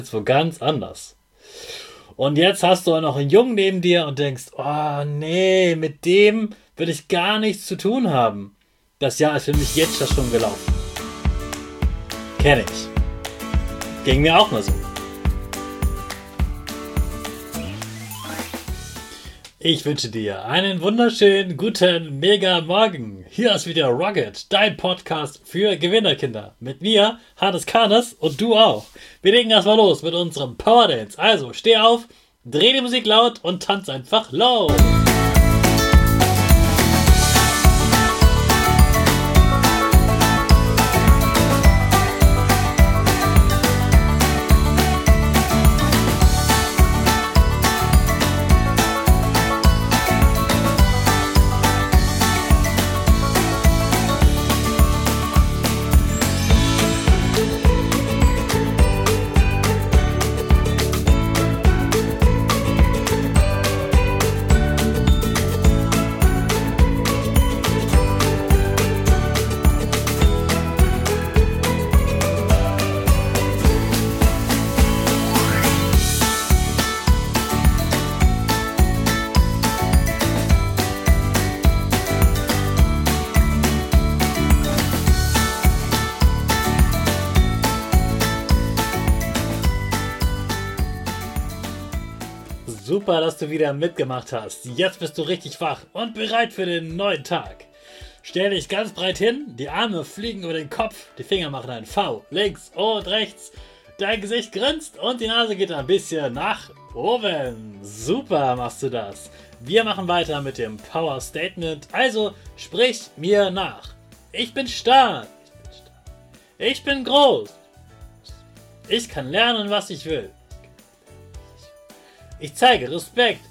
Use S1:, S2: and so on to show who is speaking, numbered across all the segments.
S1: Jetzt wo ganz anders. Und jetzt hast du auch noch einen Jungen neben dir und denkst, oh nee, mit dem will ich gar nichts zu tun haben. Das Jahr ist für mich jetzt schon gelaufen. Kenn ich. Ging mir auch mal so. Ich wünsche dir einen wunderschönen, guten, mega Morgen. Hier ist wieder Rocket, dein Podcast für Gewinnerkinder. Mit mir, Hannes Karnes und du auch. Wir legen erstmal los mit unserem Power Dance. Also, steh auf, dreh die Musik laut und tanz einfach los. Super, dass du wieder mitgemacht hast. Jetzt bist du richtig wach und bereit für den neuen Tag. Stell dich ganz breit hin, die Arme fliegen über den Kopf, die Finger machen ein V, links und rechts. Dein Gesicht grinst und die Nase geht ein bisschen nach oben. Super machst du das. Wir machen weiter mit dem Power Statement. Also sprich mir nach. Ich bin stark. Ich bin groß. Ich kann lernen, was ich will. Ich zeige Respekt.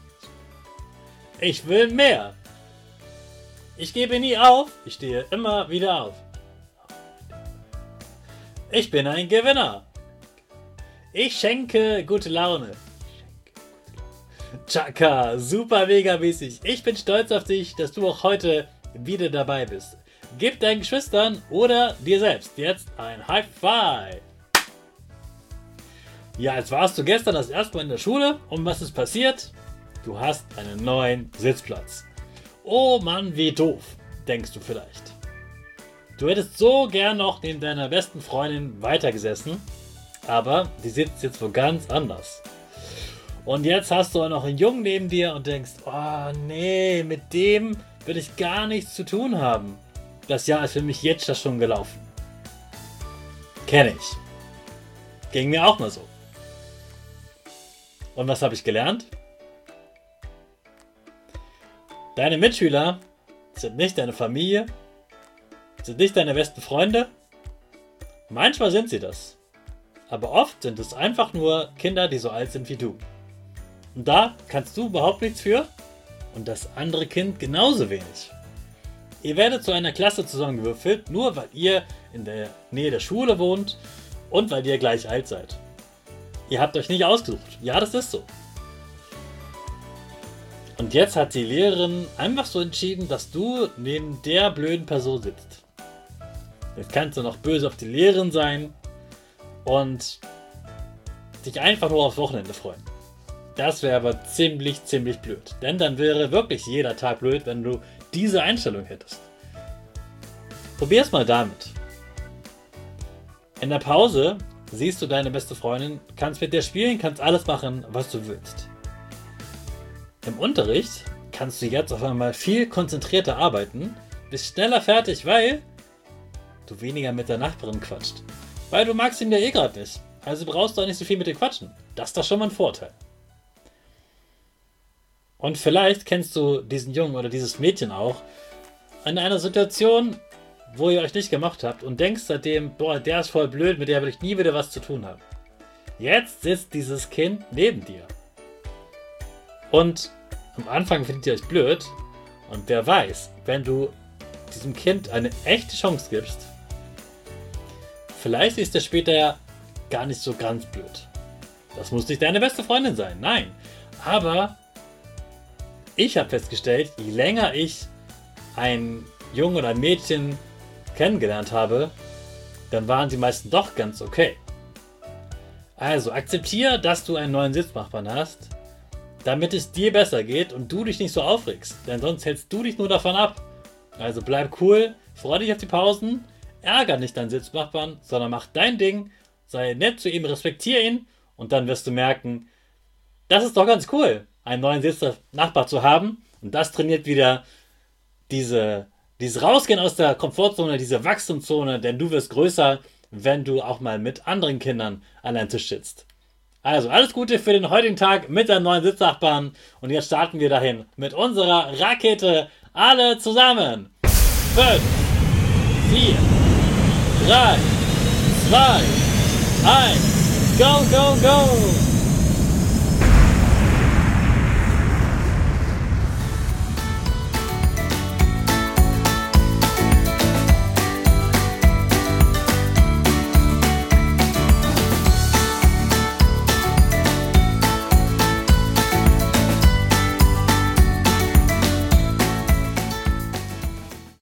S1: Ich will mehr. Ich gebe nie auf. Ich stehe immer wieder auf. Ich bin ein Gewinner. Ich schenke gute Laune. Chaka, super mega mäßig. Ich bin stolz auf dich, dass du auch heute wieder dabei bist. Gib deinen Geschwistern oder dir selbst jetzt ein High Five. Ja, jetzt warst du gestern das erste Mal in der Schule und was ist passiert? Du hast einen neuen Sitzplatz. Oh Mann, wie doof, denkst du vielleicht. Du hättest so gern noch neben deiner besten Freundin weitergesessen, aber die sitzt jetzt wo ganz anders. Und jetzt hast du auch noch einen Jungen neben dir und denkst, oh nee, mit dem will ich gar nichts zu tun haben. Das Jahr ist für mich jetzt schon gelaufen. Kenn ich. Ging mir auch mal so. Und was habe ich gelernt? Deine Mitschüler sind nicht deine Familie, sind nicht deine besten Freunde. Manchmal sind sie das. Aber oft sind es einfach nur Kinder, die so alt sind wie du. Und da kannst du überhaupt nichts für und das andere Kind genauso wenig. Ihr werdet zu einer Klasse zusammengewürfelt, nur weil ihr in der Nähe der Schule wohnt und weil ihr gleich alt seid. Ihr habt euch nicht ausgesucht. Ja, das ist so. Und jetzt hat die Lehrerin einfach so entschieden, dass du neben der blöden Person sitzt. Jetzt kannst du noch böse auf die Lehrerin sein und dich einfach nur aufs Wochenende freuen. Das wäre aber ziemlich blöd. Denn dann wäre wirklich jeder Tag blöd, wenn du diese Einstellung hättest. Probier's mal damit. In der Pause siehst du deine beste Freundin, kannst mit der spielen, kannst alles machen, was du willst. Im Unterricht kannst du jetzt auf einmal viel konzentrierter arbeiten, bist schneller fertig, weil du weniger mit der Nachbarin quatscht. Weil du magst ihn ja eh gerade nicht. Also brauchst du auch nicht so viel mit dir quatschen. Das ist doch schon mal ein Vorteil. Und vielleicht kennst du diesen Jungen oder dieses Mädchen auch in einer Situation, wo ihr euch nicht gemacht habt und denkst seitdem, boah, der ist voll blöd, mit der will ich nie wieder was zu tun haben. Jetzt sitzt dieses Kind neben dir. Und am Anfang findet ihr euch blöd und wer weiß, wenn du diesem Kind eine echte Chance gibst, vielleicht ist er später ja gar nicht so ganz blöd. Das muss nicht deine beste Freundin sein, nein. Aber ich habe festgestellt, je länger ich einen Jungen oder ein Mädchen kennengelernt habe, dann waren sie meistens doch ganz okay. Also akzeptiere, dass du einen neuen Sitznachbarn hast, damit es dir besser geht und du dich nicht so aufregst. Denn sonst hältst du dich nur davon ab. Also bleib cool, freu dich auf die Pausen, ärger nicht deinen Sitznachbarn, sondern mach dein Ding, sei nett zu ihm, respektiere ihn und dann wirst du merken, das ist doch ganz cool, einen neuen Sitznachbar zu haben. Und das trainiert wieder dieses Rausgehen aus der Komfortzone, diese Wachstumszone, denn du wirst größer, wenn du auch mal mit anderen Kindern an einem Tisch sitzt. Also alles Gute für den heutigen Tag mit deinem neuen Sitznachbarn und jetzt starten wir dahin mit unserer Rakete. Alle zusammen. 5, 4, 3, 2, 1, go, go, go!